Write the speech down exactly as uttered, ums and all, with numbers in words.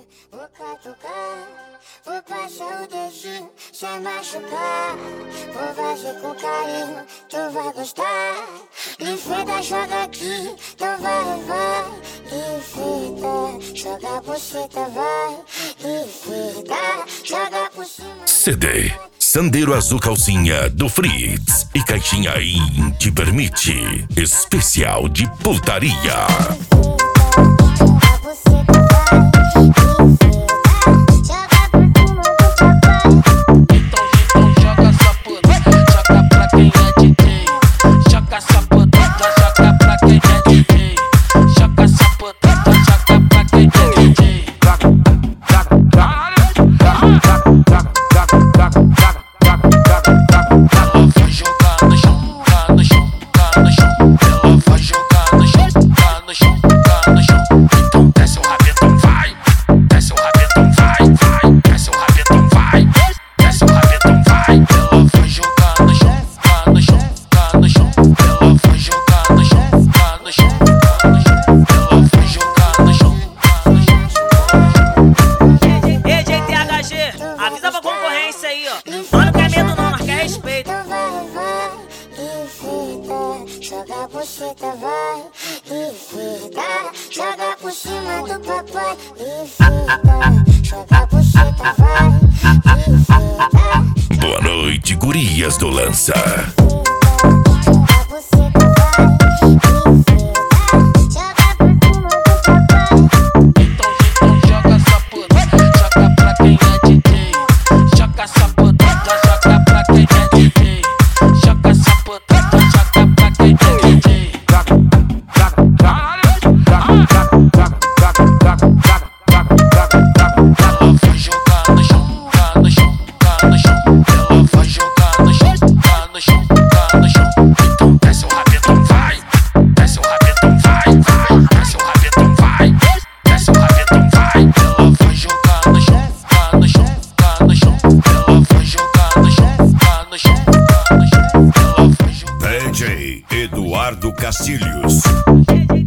vou catucar, vou passar o dedinho sem machucar. Vou fazer com carinho, tu vai gostar. Lifeta, joga aqui, então vai, vai. Lifeta, joga a buceta, vai. Lifeta, joga por cima. C D Sandeiro Azul Calcinha do Fritz e caixinha in Te Permite, especial de putaria. Avisa pra concorrência aí, ó. Nós não quer medo não, nós quer respeito. Vai, vai, lifeta, joga a buceta, vai. Lifeta, joga por cima do papai. Lifeta, joga a buceta, vai. Lifeta. Boa noite, gurias do Lança. D J Eduardo Castilhos.